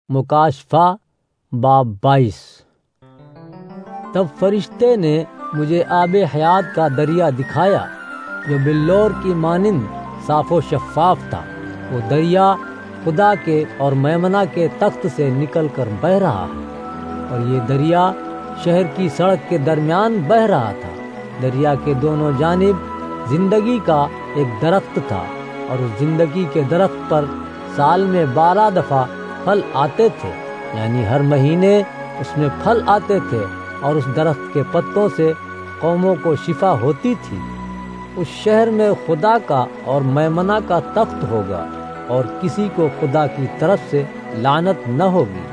مکاشفہ باب 22۔ تب فرشتے نے مجھے آب حیات کا دریا دکھایا جو بلور کی مانند صاف و شفاف تھا۔ وہ دریا خدا کے اور میمنہ کے تخت سے نکل کر بہہ رہا ہے، اور یہ دریا شہر کی سڑک کے درمیان بہہ رہا تھا۔ دریا کے دونوں جانب زندگی کا ایک درخت تھا، اور اس زندگی کے درخت پر سال میں 12 دفعہ پھل آتے تھے، یعنی ہر مہینے اس میں پھل آتے تھے، اور اس درخت کے پتوں سے قوموں کو شفا ہوتی تھی۔ اس شہر میں خدا کا اور میمنہ کا تخت ہوگا، اور کسی کو خدا کی طرف سے لعنت نہ ہوگی۔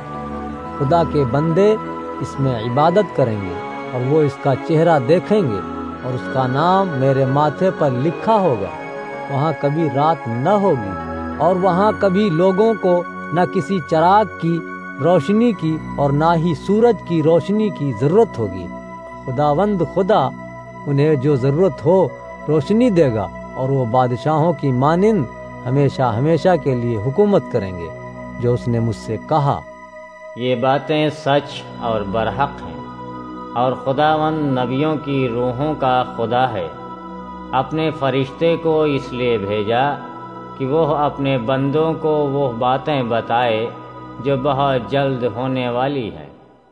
خدا کے بندے اس میں عبادت کریں گے، اور وہ اس کا چہرہ دیکھیں گے، اور اس کا نام میرے ماتھے پر لکھا ہوگا۔ وہاں کبھی رات نہ ہوگی، اور وہاں کبھی لوگوں کو نہ کسی چراغ کی روشنی کی اور نہ ہی سورج کی روشنی کی ضرورت ہوگی۔ خداوند خدا انہیں جو ضرورت ہو روشنی دے گا، اور وہ بادشاہوں کی مانند ہمیشہ ہمیشہ کے لیے حکومت کریں گے۔ جو اس نے مجھ سے کہا، یہ باتیں سچ اور برحق ہیں، اور خداوند نبیوں کی روحوں کا خدا ہے۔ اپنے فرشتے کو اس لیے بھیجا کہ وہ اپنے بندوں کو وہ باتیں بتائے جو بہت جلد ہونے والی ہیں۔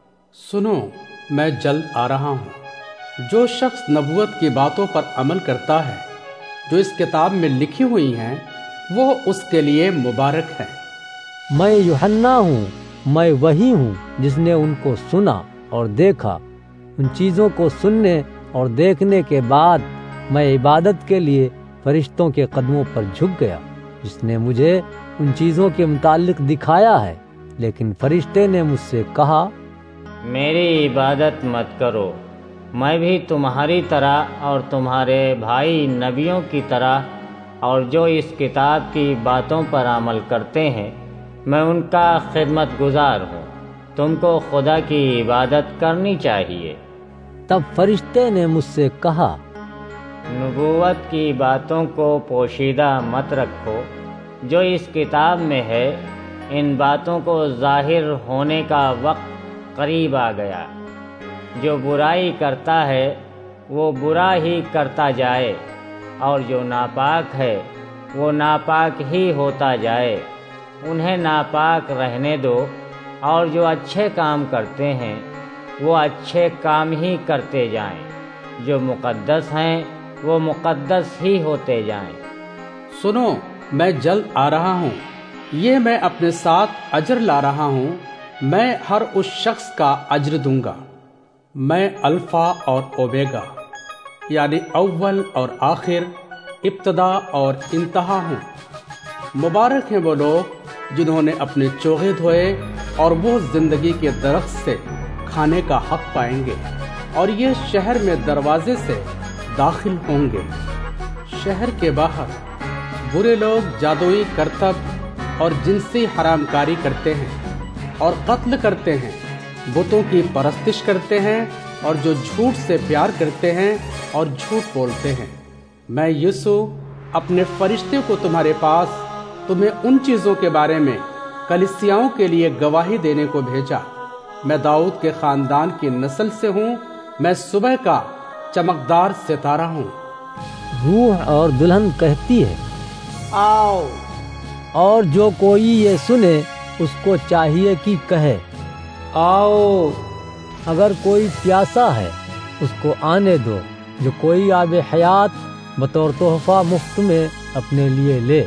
سنو، میں جلد آ رہا ہوں۔ جو شخص نبوت کی باتوں پر عمل کرتا ہے جو اس کتاب میں لکھی ہوئی ہیں، وہ اس کے لیے مبارک ہے۔ میں یوحنا ہوں، میں وہی ہوں جس نے ان کو سنا اور دیکھا۔ ان چیزوں کو سننے اور دیکھنے کے بعد میں عبادت کے لیے فرشتوں کے قدموں پر جھک گیا، جس نے مجھے ان چیزوں کے متعلق دکھایا ہے۔ لیکن فرشتے نے مجھ سے کہا، میری عبادت مت کرو۔ میں بھی تمہاری طرح اور تمہارے بھائی نبیوں کی طرح اور جو اس کتاب کی باتوں پر عمل کرتے ہیں، میں ان کا خدمت گزار ہوں۔ تم کو خدا کی عبادت کرنی چاہیے۔ تب فرشتے نے مجھ سے کہا، نبوت کی باتوں کو پوشیدہ مت رکھو جو اس کتاب میں ہے۔ ان باتوں کو ظاہر ہونے کا وقت قریب آ گیا۔ جو برائی کرتا ہے وہ برا ہی کرتا جائے، اور جو ناپاک ہے وہ ناپاک ہی ہوتا جائے۔ انہیں ناپاک رہنے دو، اور جو اچھے کام کرتے ہیں وہ اچھے کام ہی کرتے جائیں۔ جو مقدس ہیں وہ مقدس ہی ہوتے جائیں۔ سنو، میں جلد آ رہا ہوں۔ یہ میں اپنے ساتھ اجر لا رہا ہوں۔ میں ہر اس شخص کا اجر دوں گا۔ میں الفا اور اومیگا، یعنی اول اور آخر، ابتدا اور انتہا ہوں۔ مبارک ہیں وہ لوگ جنہوں نے اپنے چوغے دھوئے، اور وہ زندگی کے درخت سے کھانے کا حق پائیں گے، اور یہ شہر میں دروازے سے داخل ہوں گے۔ شہر کے باہر برے لوگ جادوئی کرتب اور جنسی حرام کاری کرتے ہیں، اور قتل کرتے ہیں، بتوں کی پرستش کرتے ہیں، اور جو جھوٹ سے پیار کرتے ہیں اور جھوٹ بولتے ہیں۔ میں یسوع اپنے فرشتے کو تمہارے پاس تمہیں ان چیزوں کے بارے میں کلیسیاؤں کے لیے گواہی دینے کو بھیجا۔ میں داؤد کے خاندان کی نسل سے ہوں۔ میں صبح کا چمکدار ستارہ ہوں۔ روح اور دلہن کہتی ہے، آؤ۔ اور جو کوئی یہ سنے اس کو چاہیے کہ کہے، آؤ۔ اگر کوئی پیاسا ہے اس کو آنے دو۔ جو کوئی آب حیات بطور تحفہ مفت میں اپنے لیے لے۔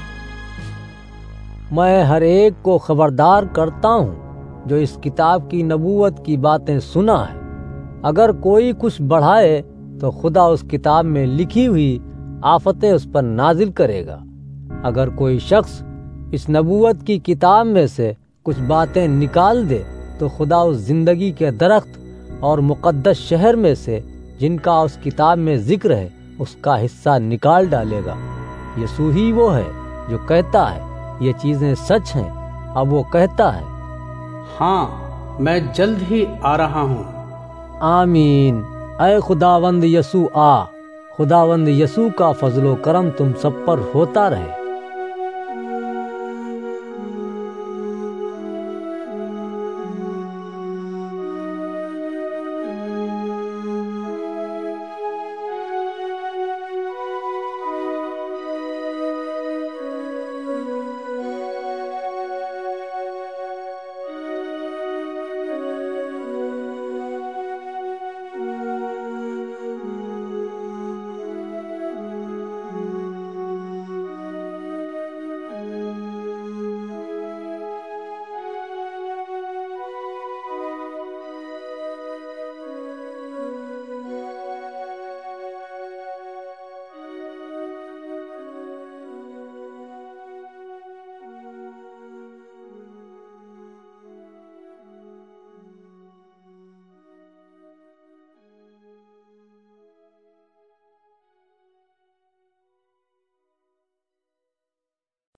میں ہر ایک کو خبردار کرتا ہوں جو اس کتاب کی نبوت کی باتیں سنا ہے۔ اگر کوئی کچھ بڑھائے تو خدا اس کتاب میں لکھی ہوئی آفتیں اس پر نازل کرے گا۔ اگر کوئی شخص اس نبوت کی کتاب میں سے کچھ باتیں نکال دے تو خدا اس زندگی کے درخت اور مقدس شہر میں سے جن کا اس کتاب میں ذکر ہے اس کا حصہ نکال ڈالے گا۔ یسوع ہی وہ ہے جو کہتا ہے یہ چیزیں سچ ہیں۔ اب وہ کہتا ہے، ہاں، میں جلد ہی آ رہا ہوں۔ آمین۔ اے خداوند یسوع آ۔ خداوند یسوع کا فضل و کرم تم سب پر ہوتا رہے۔